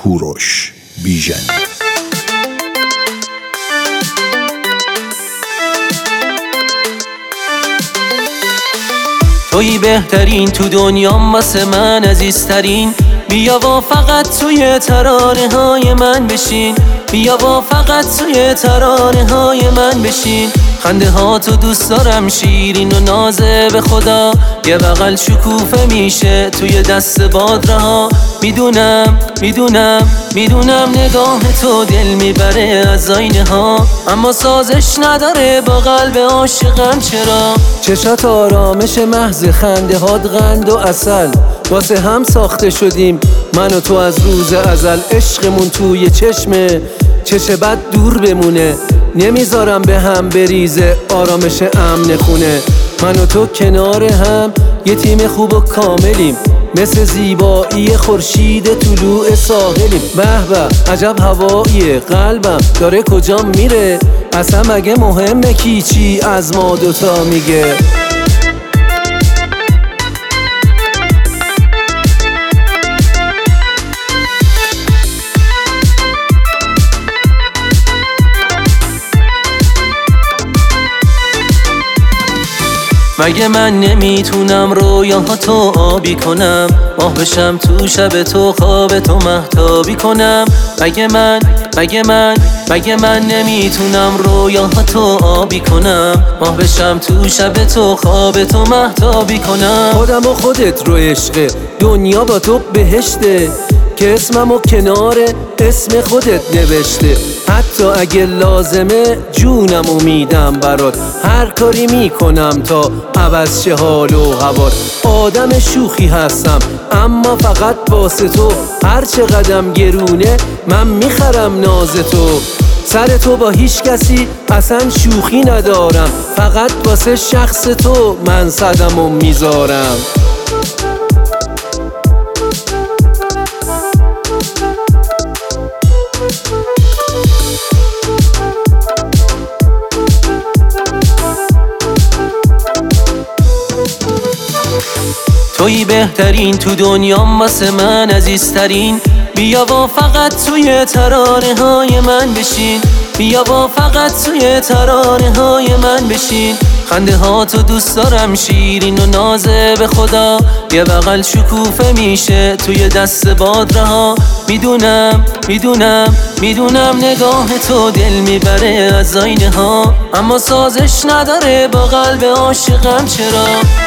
کوروش بیژن. تویی بهترین تو دنیام واسه من عزیزترین، بیا با فقط توی ترانه های من بشین، بیا با فقط توی ترانه های من بشین. خنده ها تو دوست دارم شیرین و نازه به خدا، یه بغل شکوفه میشه توی دست بادرها. میدونم میدونم میدونم نگاه تو دل میبره از آینه ها، اما سازش نداره با قلب عاشقم. چرا؟ چشات آرامش محض، خنده هات قند و عسل، واسه هم ساخته شدیم من و تو از روز ازل. عشقمون توی چشمه، چش بد دور بمونه، نمیذارم به هم بریزه آرامش امن خونه. من و تو کنار هم یه تیم خوب و کاملیم، مثل زیبایی خورشید طلوع ساحلیم. به به عجب هواییه، قلبم داره کجا میره، اصلا مگه مهمه کی چی از ما دوتا میگه؟ مگه من نمیتونم رویاهاتو آبی کنم، ماه بشم تو شب تو خواب تو مهتابی کنم؟ مگه من نمیتونم رویاهاتو آبی کنم، ماه بشم تو شب تو خواب تو مهتابی کنم؟ خودم و خودت رو عشقه، دنیا با تو بهشته، که اسممو کنار اسم خودت نوشته. حتی اگه لازمه جونمو میدم برات، هر کاری میکنم تا عوض شه حال و هوات. آدم شوخی هستم اما فقط واسه تو، هر چه قدم گرونه من میخرم ناز تو. سر تو با هیچ کسی اصلا شوخی ندارم، فقط واسه شخص تو من صدمو میذارم. تویی بهترین تو دنیام واسه من عزیزترین، بیا با فقط توی ترانه های من بشین، بیا با فقط توی ترانه های من بشین. خنده ها تو دوست دارم شیرین و نازه به خدا، یه بغل شکوفه میشه توی دست بادرها. میدونم میدونم میدونم نگاه تو دل میبره از آینه ها، اما سازش نداره با قلب عاشقم. چرا؟